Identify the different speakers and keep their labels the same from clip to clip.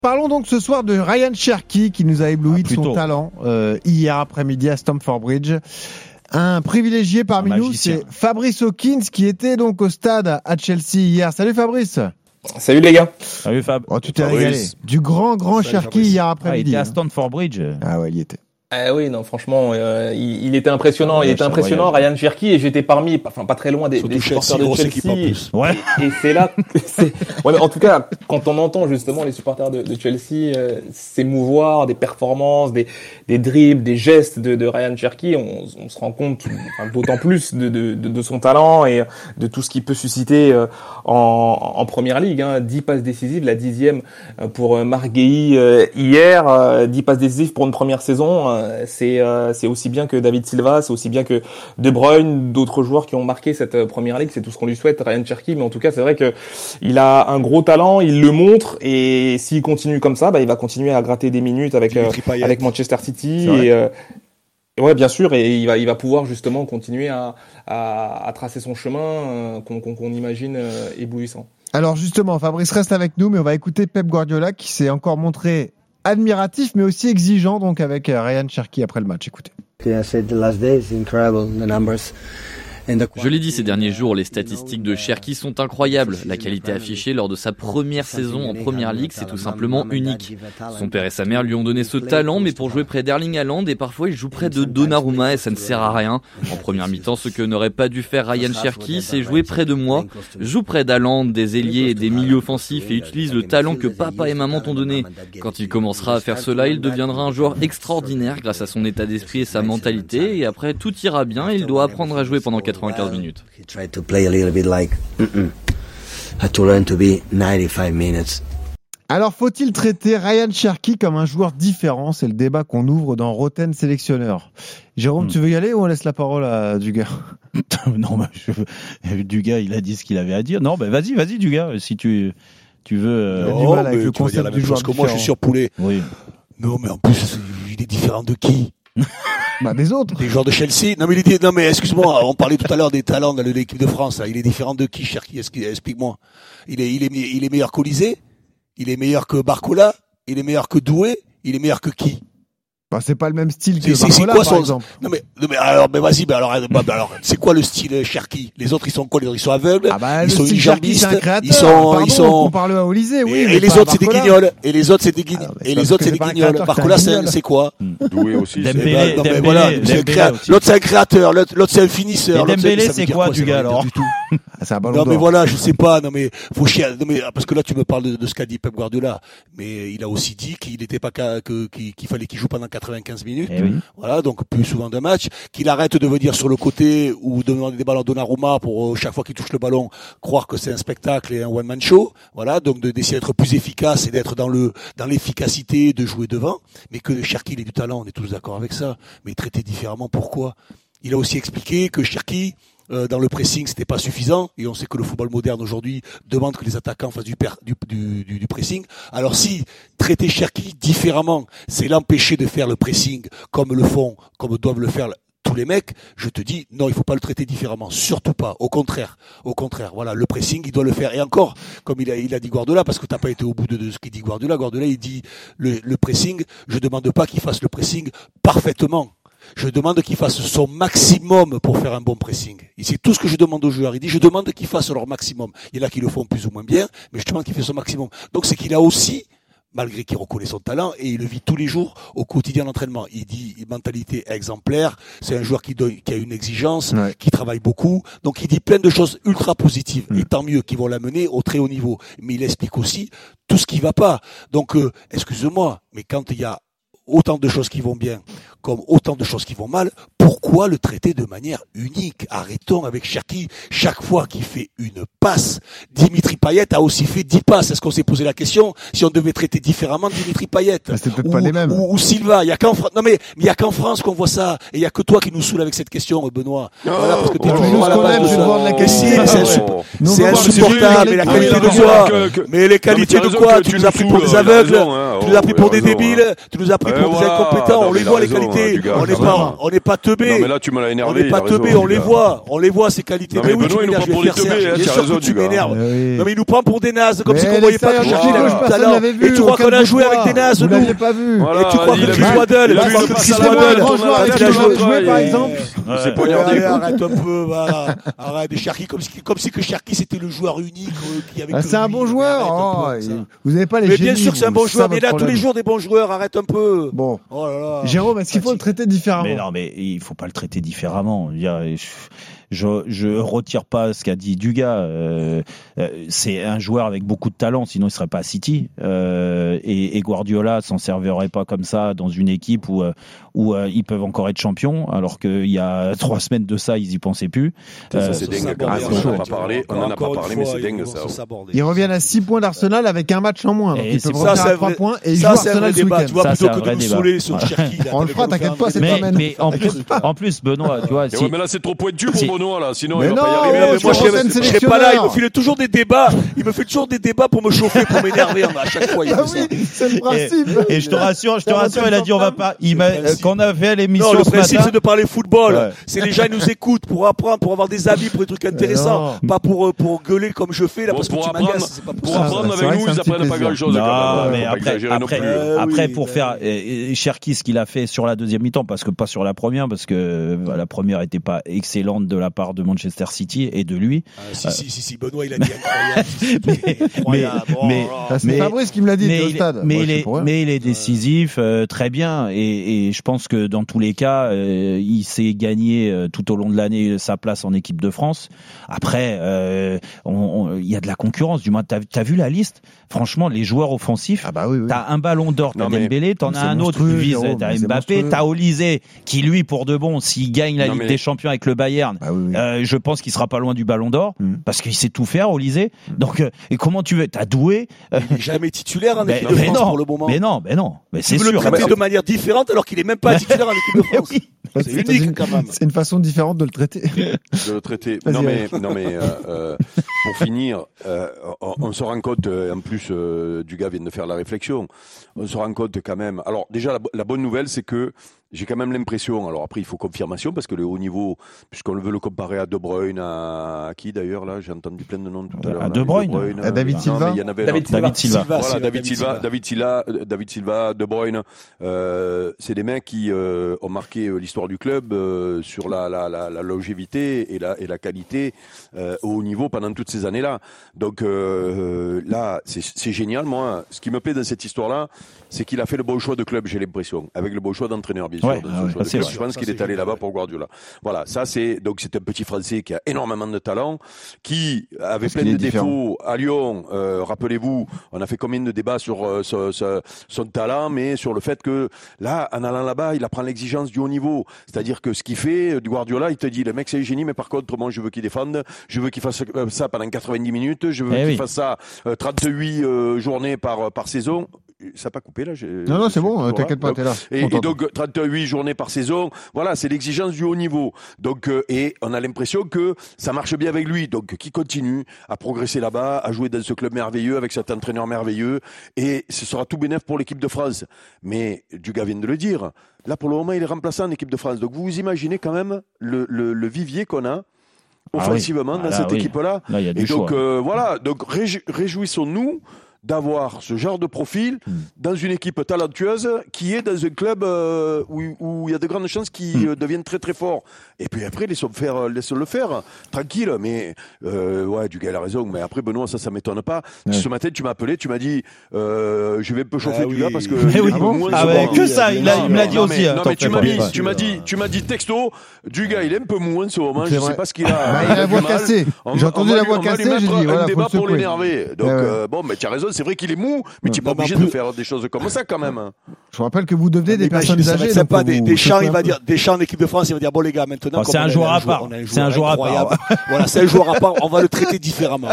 Speaker 1: Parlons donc ce soir de Ryan Cherki qui nous a ébloui de son talent hier après-midi à Stamford Bridge. Un privilégié parmi nous, c'est Fabrice Hawkins qui était donc au stade à Chelsea hier. Salut Fabrice.
Speaker 2: Salut les gars.
Speaker 3: Salut Fab.
Speaker 1: Oh, tu t'es régalé. Du grand Cherki hier après-midi.
Speaker 3: Il était à Stamford Bridge.
Speaker 1: Ah ouais, il y était.
Speaker 2: Ah oui, non, franchement, il était impressionnant. Il était impressionnant, Ryan Cherki, et j'étais pas très loin des supporters de Chelsea.
Speaker 3: Ouais.
Speaker 2: Et c'est là, ouais, mais en tout cas, quand on entend justement les supporters de Chelsea s'émouvoir des performances, des dribbles, des gestes de Ryan Cherki, on se rend compte, d'autant plus de son talent et de tout ce qu'il peut susciter en première ligue. 10 passes décisives, la 10e pour Marc Guéhi hier, 10 passes décisives pour une première saison. C'est aussi bien que David Silva, c'est aussi bien que De Bruyne, d'autres joueurs qui ont marqué cette première ligue. C'est tout ce qu'on lui souhaite, Ryan Cherki. Mais en tout cas, c'est vrai que il a un gros talent, il le montre, et s'il continue comme ça, il va continuer à gratter des minutes avec Manchester City. Et ouais, bien sûr, et il va pouvoir justement continuer à tracer son chemin qu'on imagine éblouissant.
Speaker 1: Alors justement, Fabrice reste avec nous, mais on va écouter Pep Guardiola qui s'est encore montré admiratif mais aussi exigeant donc avec Ryan Cherki après le match. Écoutez.
Speaker 4: Je l'ai dit ces derniers jours, les statistiques de Cherki sont incroyables. La qualité affichée lors de sa première saison en Première Ligue, c'est tout simplement unique. Son père et sa mère lui ont donné ce talent, mais pour jouer près d'Erling Haaland, et parfois il joue près de Donnarumma et ça ne sert à rien. En première mi-temps, ce que n'aurait pas dû faire Ryan Cherki, c'est jouer près de moi. Joue près d'Haaland, des ailiers et des milieux offensifs et utilise le talent que papa et maman t'ont donné. Quand il commencera à faire cela, il deviendra un joueur extraordinaire grâce à son état d'esprit et sa mentalité, et après tout ira bien, il doit apprendre à jouer pendant 95 minutes.
Speaker 1: Alors, faut-il traiter Ryan Cherki comme un joueur différent? C'est le débat qu'on ouvre dans Roten Sélectionneur. Jérôme, tu veux y aller ou on laisse la parole à Dugas?
Speaker 3: Non, Dugas, il a dit ce qu'il avait à dire. Non, vas-y, Dugas, si tu veux.
Speaker 1: Il a du mal avec le concept du joueur
Speaker 5: que moi, je suis sur Poulet.
Speaker 3: Oui.
Speaker 5: Non, mais en plus, il est différent de qui?
Speaker 1: Des autres.
Speaker 5: Des joueurs de Chelsea. Non mais excuse-moi, on parlait tout à l'heure des talents de l'équipe de France. Là. Il est différent de qui, Cherki? Explique-moi. Il est meilleur qu'Olysée? Il est meilleur que Barcola? Il est meilleur que Doué? Il est meilleur que qui?
Speaker 1: C'est pas le même style que Barcola, par exemple.
Speaker 5: Non mais alors c'est quoi le style Cherki? Les autres ils sont quoi? Ils sont aveugles, ils sont unijambistes, ils sont
Speaker 1: on parle à Olysée, oui.
Speaker 5: Et les autres c'est des guignols. Et les autres c'est des guignols. Barcola c'est quoi?
Speaker 6: Doué aussi.
Speaker 5: L'autre c'est un créateur, l'autre c'est un finisseur.
Speaker 3: Dembélé c'est quoi du gars alors?
Speaker 1: C'est un ballon
Speaker 5: d'or.
Speaker 1: Non
Speaker 5: mais voilà, je sais pas. Non mais faut chier. Non mais parce que là tu me parles de ce qu'a dit Pep Guardiola, mais il a aussi dit qu'il n'était pas qu'il fallait qu'il joue pendant 95 minutes.
Speaker 3: Oui.
Speaker 5: Voilà, donc plus souvent d'un match, qu'il arrête de venir sur le côté ou de demander des ballons à Donnarumma pour chaque fois qu'il touche le ballon croire que c'est un spectacle et un one man show. Voilà, donc d'essayer d'être plus efficace et d'être dans l'efficacité de jouer devant, mais que Cherki il ait du talent, on est tous d'accord avec ça, mais traité différemment pourquoi? Il a aussi expliqué que Cherki dans le pressing, c'était pas suffisant, et on sait que le football moderne aujourd'hui demande que les attaquants fassent du pressing. Alors si traiter Cherki différemment, c'est l'empêcher de faire le pressing comme doivent le faire tous les mecs, je te dis non, il faut pas le traiter différemment, surtout pas. Au contraire, voilà, le pressing, il doit le faire. Et encore, comme il a dit Guardiola, parce que t'as pas été au bout de ce qu'il dit Guardiola. Guardiola, il dit le pressing. Je demande pas qu'il fasse le pressing parfaitement. Je demande qu'ils fassent son maximum pour faire un bon pressing. Et c'est tout ce que je demande aux joueurs. Il dit, je demande qu'ils fassent leur maximum. Il y en a qui le font plus ou moins bien, mais je demande qu'ils fassent son maximum. Donc c'est qu'il a aussi, malgré qu'il reconnaît son talent, et il le vit tous les jours au quotidien d'entraînement. Il dit, mentalité exemplaire, c'est un joueur qui a une exigence, qui travaille beaucoup. Donc il dit plein de choses ultra positives. Et tant mieux qu'ils vont l'amener au très haut niveau. Mais il explique aussi tout ce qui va pas. Donc, excuse-moi, mais quand il y a autant de choses qui vont bien, comme autant de choses qui vont mal, pourquoi le traiter de manière unique? Arrêtons avec Cherki. Chaque fois qu'il fait une passe, Dimitri Payet a aussi fait 10 passes. Est-ce qu'on s'est posé la question si on devait traiter différemment Dimitri Payet?
Speaker 1: C'est peut-être pas les mêmes.
Speaker 5: Ou Silva. Il y a qu'en France qu'on voit ça. Et il y a que toi qui nous saoule avec cette question, Benoît. Voilà, parce que t'es toujours à la base de ça. C'est insupportable. Mais la qualité de quoi? Mais les qualités de quoi? Tu nous as pris pour des aveugles. tu nous as pris pour des débiles, tu nous as pris pour des incompétents, on les voit les qualités, on n'est pas teubés.
Speaker 6: Non mais là tu me l'as énervé.
Speaker 5: On n'est pas teubés, on les voit ces qualités.
Speaker 6: Mais oui, tu m'énerves, je vais faire Serge, bien sûr que tu m'énerves.
Speaker 5: Non mais il nous prend pour des nazes, comme si on voyait pas que Cherki il a du talent. Et tu crois qu'on a joué avec des nazes, nous?
Speaker 1: Vous l'aviez pas vu.
Speaker 5: Et tu crois que Chris Waddle,
Speaker 1: il a joué par exemple.
Speaker 6: C'est poignardé.
Speaker 5: Arrête un peu, voilà. Arrête, Cherki, comme si que Cherki c'était le joueur unique qui avait.
Speaker 1: C'est un bon joueur. Vous n'avez pas les
Speaker 5: mais
Speaker 1: génies.
Speaker 5: bien sûr que c'est un bon joueur, mais il a tous les jours des bons joueurs, arrête un peu.
Speaker 1: Bon. Jérôme, est-ce qu'il faut le traiter différemment?
Speaker 3: Mais non, mais il faut pas le traiter différemment. Je retire pas ce qu'a dit Dugas. C'est un joueur avec beaucoup de talent, sinon il serait pas à City. Et Guardiola s'en servirait pas comme ça dans une équipe où ils peuvent encore être champions, alors qu'il y a 3 semaines de ça, ils y pensaient plus.
Speaker 6: Ça c'est dingue. On en a pas parlé, mais c'est dingue ça.
Speaker 1: Ils reviennent à 6 points d'Arsenal avec un match en moins. Donc ils peuvent revenir à 3 points et ils jouent Arsenal ce week-end.
Speaker 5: Tu vois, plutôt que de nous saouler sur Cherki.
Speaker 1: On le fera, t'inquiète pas, c'est pas.
Speaker 3: Mais en plus, Benoît, tu vois.
Speaker 6: Mais là c'est trop pointu pour Benoît là, sinon il va
Speaker 1: non,
Speaker 6: pas y arriver.
Speaker 5: Moi je serai pas là, il me fait toujours des débats. Il me fait toujours des débats pour me chauffer, pour m'énerver à chaque fois.
Speaker 1: Ah oui, c'est le principe.
Speaker 3: Et je te rassure, il a dit on va pas. Quand on a fait l'émission.
Speaker 5: Non, le principe c'est de parler football. C'est les gens ils nous écoutent pour apprendre, pour avoir des avis, pour des trucs intéressants, pas pour gueuler comme je fais là parce que tu m'agaces.
Speaker 6: Pour apprendre avec nous, ils apprennent pas grand chose.
Speaker 3: Non, mais après pour faire Cherki ce qu'il a fait sur la deuxième mi-temps, parce que pas sur la première, parce que la première était pas excellente de la part de Manchester City et de lui.
Speaker 5: Si, Benoît il a dit incroyable.
Speaker 1: C'est Fabrice qui me l'a dit au stade.
Speaker 3: Mais il est décisif, très bien, et je pense que dans tous les cas, il s'est gagné tout au long de l'année sa place en équipe de France. Après, il y a de la concurrence. Du moins, t'as vu la liste? Franchement, les joueurs offensifs, t'as un ballon d'or, t'as Dembélé, t'en as un autre qui vise, t'as Mbappé, t'as Olysée, qui lui, pour de bon, s'il gagne la Ligue des Champions avec le Bayern, je pense qu'il sera pas loin du ballon d'or, parce qu'il sait tout faire, Olysée. Donc, et comment tu veux? T'as Doué.
Speaker 5: Il est jamais titulaire en équipe de France pour le moment.
Speaker 3: Mais non. Mais c'est sûr.
Speaker 5: Tu veux le traiter de manière différente alors qu'il est même pas titulaire en équipe de France. C'est unique quand même.
Speaker 1: C'est une façon différente de le traiter.
Speaker 6: Non mais pour finir, on se rend compte, en plus Dugas vient de faire la réflexion, on se rend compte quand même. Alors déjà la bonne nouvelle c'est que j'ai quand même l'impression, alors après il faut confirmation parce que le haut niveau, puisqu'on veut le comparer à De Bruyne, à qui d'ailleurs là, j'ai entendu plein de noms tout à l'heure.
Speaker 3: À De Bruyne,
Speaker 1: à David Silva.
Speaker 3: David Silva.
Speaker 6: Voilà, David Silva, De Bruyne, c'est des mecs qui ont marqué l'histoire du club sur la longévité et la qualité au haut niveau pendant toutes ces années-là. Donc là, c'est génial. Moi, ce qui me plaît dans cette histoire-là, c'est qu'il a fait le bon choix de club, j'ai l'impression, avec le bon choix d'entraîneur, bien sûr. Je pense qu'il est allé là-bas pour Guardiola. Voilà, ça c'est un petit Français qui a énormément de talent, qui avait plein de défauts à Lyon. Rappelez-vous, on a fait combien de débats sur son talent, mais sur le fait que là, en allant là-bas, il apprend l'exigence du haut niveau. C'est-à-dire que ce qu'il fait, du Guardiola, il te dit, le mec c'est un génie, mais par contre, moi je veux qu'il défende, je veux qu'il fasse ça pendant 90 minutes, je veux qu'il fasse ça 38 journées par saison. Ça n'a pas coupé là?
Speaker 1: Non, c'est bon, t'inquiète pas, t'es là.
Speaker 6: Et donc 38 journées par saison, voilà, c'est l'exigence du haut niveau. Donc et on a l'impression que ça marche bien avec lui, donc qui continue à progresser là-bas, à jouer dans ce club merveilleux avec cet entraîneur merveilleux, et ce sera tout bénef pour l'équipe de France. Mais Dugas vient de le dire, là pour le moment il est remplaçant en équipe de France. Donc vous imagine quand même le vivier qu'on a offensivement dans cette équipe-là.
Speaker 3: Là, il y a du
Speaker 6: et donc
Speaker 3: choix.
Speaker 6: voilà, donc réjouissons-nous d'avoir ce genre de profil dans une équipe talentueuse qui est dans un club où il y a de grandes chances qu'ils deviennent très très forts. Et puis après, laissons-le faire, tranquille. Mais Dugas a raison. Mais après, Benoît, ça m'étonne pas. Ouais. Ce matin, tu m'as appelé, tu m'as dit, je vais un peu chauffer Dugas parce que
Speaker 3: que ça, il me l'a dit aussi.
Speaker 6: Non mais tu m'as dit texto, Dugas, il est un peu mou en ce moment. Je sais pas ce qu'il a.
Speaker 1: Il a la voix cassée. J'ai entendu la voix cassée. J'ai dit voilà,
Speaker 6: débat pour l'énerver. Donc bon, mais tu as raison. C'est vrai qu'il est mou, mais tu n'es pas obligé de faire des choses comme ça quand même.
Speaker 1: Je vous rappelle que vous devenez des personnes âgées.
Speaker 5: C'est pas Deschamps, il va dire Deschamps en équipe de France, il va dire bon les gars, maintenant
Speaker 3: c'est un joueur à part. C'est un joueur à part.
Speaker 5: Voilà, c'est un joueur à part. On va le traiter différemment.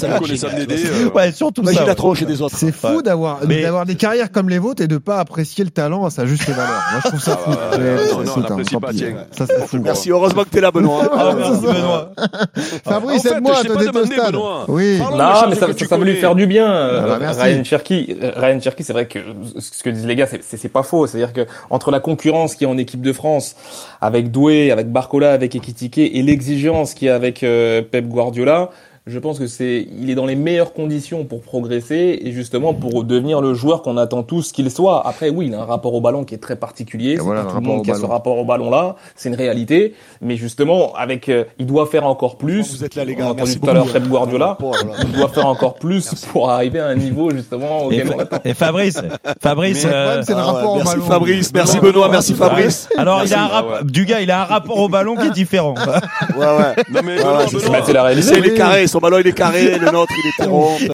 Speaker 3: Ouais, surtout ça.
Speaker 5: Imagine la tronche des autres.
Speaker 1: C'est fou d'avoir des carrières comme les vôtres et de pas apprécier le talent à sa juste valeur. Moi, je trouve ça fou.
Speaker 6: Non, on n'apprécie pas.
Speaker 1: Ça c'est fou.
Speaker 5: Merci. Heureusement que t'es là, Benoît.
Speaker 3: Merci Benoît.
Speaker 1: Fabrice, aide-moi à te détester.
Speaker 2: Oui. Non, mais ça va lui faire du bien. Ryan Cherki, c'est vrai que ce que disent les gars, c'est pas faux. C'est-à-dire que entre la concurrence qui est en équipe de France avec Doué, avec Barcola, avec Ekitike et l'exigence qui est avec Pep Guardiola, je pense que il est dans les meilleures conditions pour progresser et justement pour devenir le joueur qu'on attend tous qu'il soit. Après, oui, il a un rapport au ballon qui est très particulier. C'est pas tout le monde qui a ce rapport au ballon là. C'est une réalité. Mais justement, il doit faire encore plus.
Speaker 5: Vous êtes là, les gars.
Speaker 2: On a entendu tout à l'heure Pep Guardiola. Il doit faire encore plus pour arriver à un niveau justement auquel on attend.
Speaker 3: Et Fabrice,
Speaker 1: c'est le rapport au
Speaker 5: merci
Speaker 1: ballon.
Speaker 5: Fabrice, merci Benoît, merci Fabrice.
Speaker 3: Alors, il a un rapport au ballon qui est différent.
Speaker 5: Ouais.
Speaker 6: Non mais
Speaker 2: C'est la réalité.
Speaker 5: Il est carré, son ballon il est carré, le nôtre il est rond.